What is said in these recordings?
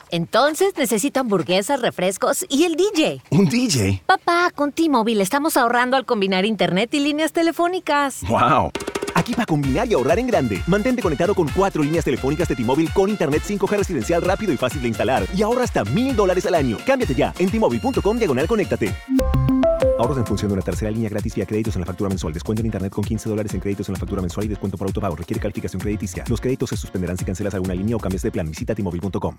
Entonces necesito hamburguesas, refrescos y el DJ. ¿Un DJ? Papá, con T-Mobile estamos ahorrando al combinar internet y líneas telefónicas. ¡Wow! Aquí para combinar y ahorrar en grande. Mantente conectado con 4 líneas telefónicas de T-Mobile con internet 5G residencial rápido y fácil de instalar. Y ahorra hasta $1,000 al año. Cámbiate ya en T-Mobile.com/conéctate. Ahorros en función de una tercera línea gratis vía créditos en la factura mensual. Descuento en internet con $15 en créditos en la factura mensual y descuento por autopago. Requiere calificación crediticia. Los créditos se suspenderán si cancelas alguna línea o cambias de plan. Visita T-Mobile.com.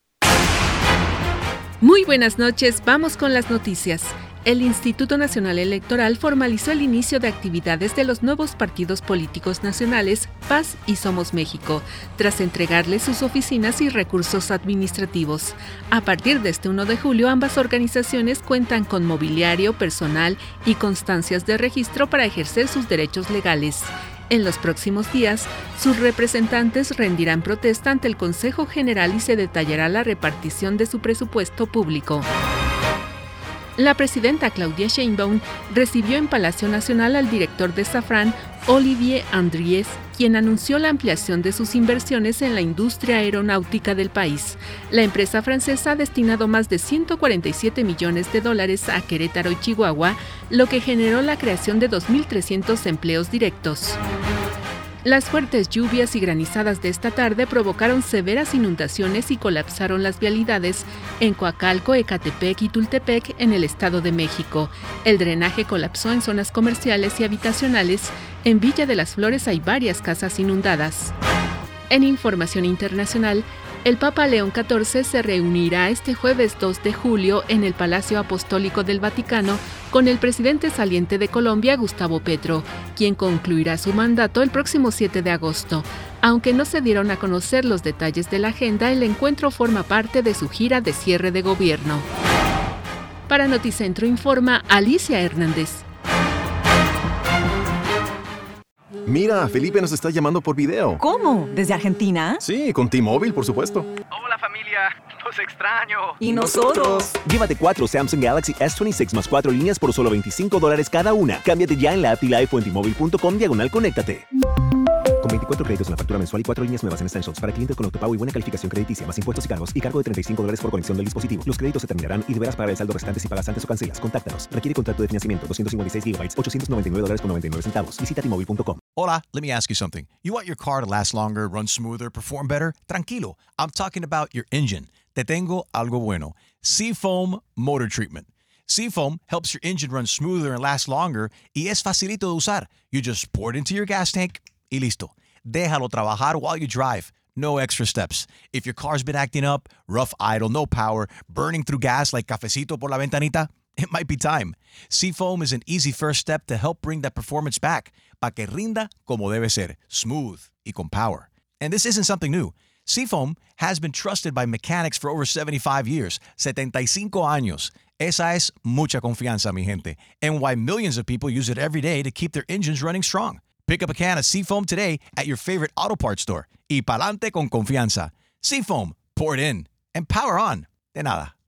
Muy buenas noches, vamos con las noticias. El Instituto Nacional Electoral formalizó el inicio de actividades de los nuevos partidos políticos nacionales Paz y Somos México, tras entregarles sus oficinas y recursos administrativos. A partir de este 1 de julio, ambas organizaciones cuentan con mobiliario, personal y constancias de registro para ejercer sus derechos legales. En los próximos días, sus representantes rendirán protesta ante el Consejo General y se detallará la repartición de su presupuesto público. La presidenta Claudia Sheinbaum recibió en Palacio Nacional al director de Safran, Olivier Andriès, quien anunció la ampliación de sus inversiones en la industria aeronáutica del país. La empresa francesa ha destinado más de $147 millones a Querétaro y Chihuahua, lo que generó la creación de 2.300 empleos directos. Las fuertes lluvias y granizadas de esta tarde provocaron severas inundaciones y colapsaron las vialidades en Coacalco, Ecatepec y Tultepec, en el Estado de México. El drenaje colapsó en zonas comerciales y habitacionales. En Villa de las Flores hay varias casas inundadas. En información internacional, el Papa León XIV se reunirá este jueves 2 de julio en el Palacio Apostólico del Vaticano con el presidente saliente de Colombia, Gustavo Petro, quien concluirá su mandato el próximo 7 de agosto. Aunque no se dieron a conocer los detalles de la agenda, el encuentro forma parte de su gira de cierre de gobierno. Para Noticentro informa Alicia Hernández. Mira, Felipe nos está llamando por video. ¿Cómo? ¿Desde Argentina? Sí, con T-Mobile, por supuesto. Hola familia, los extraño. ¿Y nosotros? Llévate 4 Samsung Galaxy S26 más 4 líneas por solo $25 cada una. Cámbiate ya en la app y la o en T-Mobile.com/conéctate. Con 24 créditos en la factura mensual y 4 líneas nuevas en Essentials para clientes con autopago y buena calificación crediticia, más impuestos y cargo de $35 por conexión del dispositivo. Los créditos se terminarán y deberás pagar el saldo restante si pagas antes o cancelas. Contáctanos. Requiere contrato de financiamiento. 256 GB, $899.99. Visita T-Mobile.com. Hola, let me ask you something. You want your car to last longer, run smoother, perform better? Tranquilo. I'm talking about your engine. Te tengo algo bueno. Seafoam Motor Treatment. Seafoam helps your engine run smoother and last longer y es facilito de usar. You just pour it into your gas tank y listo. Déjalo trabajar while you drive. No extra steps. If your car's been acting up, rough idle, no power, burning through gas like cafecito por la ventanita, it might be time. Seafoam is an easy first step to help bring that performance back, pa' que rinda como debe ser, smooth y con power. And this isn't something new. Seafoam has been trusted by mechanics for over 75 years, 75 años. Esa es mucha confianza, mi gente, and why millions of people use it every day to keep their engines running strong. Pick up a can of Seafoam today at your favorite auto parts store. Y pa'lante con confianza. Seafoam, pour it in and power on. De nada.